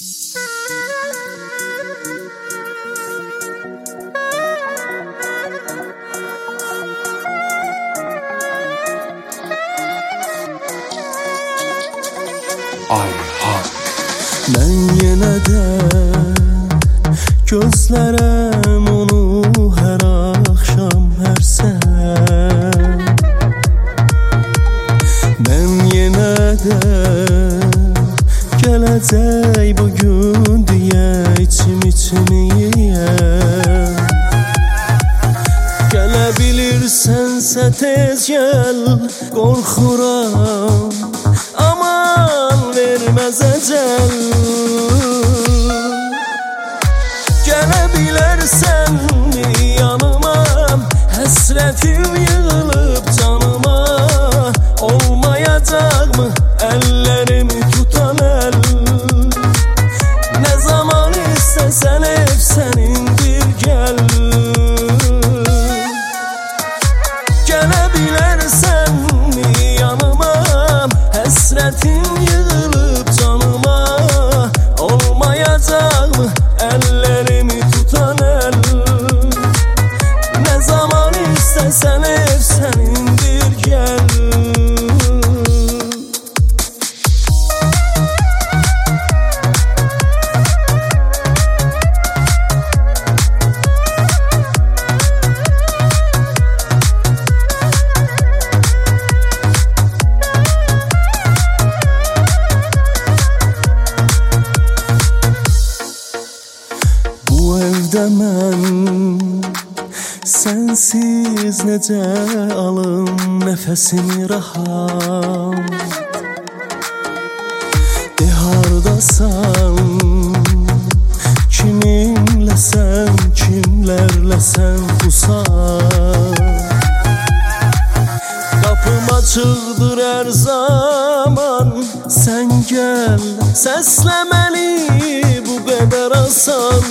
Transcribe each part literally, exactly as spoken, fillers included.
Ayhan. Ben yenə də gözlərəm onu hər axşam, hər səhər. Mən yenə də gələcək bugün deyə içim içimi yeyər. Gələ bilirsənsə tez gəl, qorxuram verməz əcəl. Gələ bilərsənmi yanıma, həsrətim yığılıb canıma. Olmayacaqmı əllərimi tutan əl? Nə zaman istəsən ev sənindir, gəl. Gələ bilərsənmi yanıma, həsrətim yığılıb canıma. Olmayacaqmı əllərimi tutan əl? Nə zaman istəsən ev sənindir, gəl. Mən sənsiz necə alım nəfəsimi rahat? De hardasan, kiminləsən, kimlərləsən bu saat? Qapım açıqdır hər zaman, sən gəl, səslə məni bu qədər asan.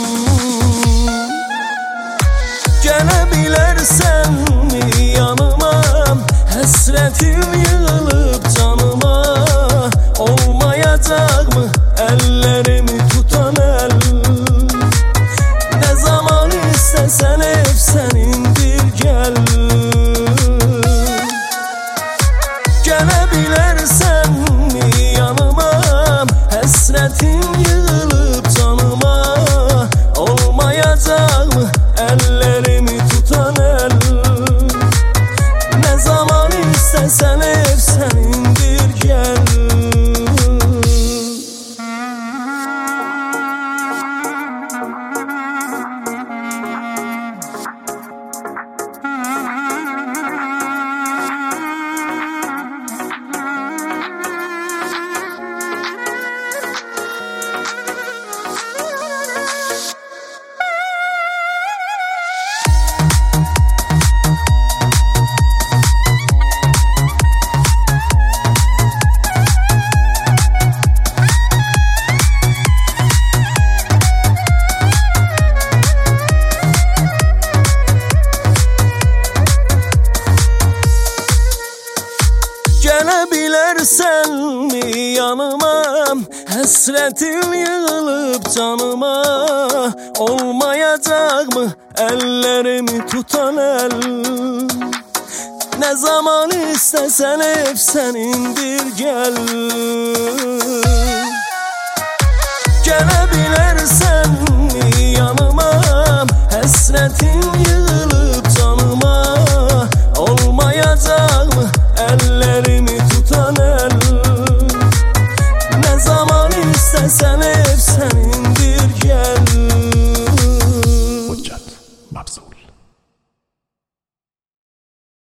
Gələ bilərsənmi yanıma, həsrətim yığılıb canıma. Olmayacaqmı əllərimi tutan əl? Nə zaman istəsən ev sənindir, gəl. Gələ bilərsənmi yanıma, həsrətim yığılıb canıma. Olmayacaqmı əllərimi tutan əl? Nə zaman istəsən ev sənindir, gəl. Gələ bilərsənmi yanıma, həsrətim yığılıb canıma. Olmayacaqmı əllərimi tutan əl? Nə zaman istəsən ev sənindir, gəl. Gələ bilərsənmi yanıma, həsrətim